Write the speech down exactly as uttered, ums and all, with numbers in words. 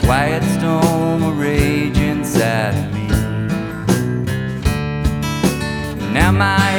quiet storm will rage inside of me. Now my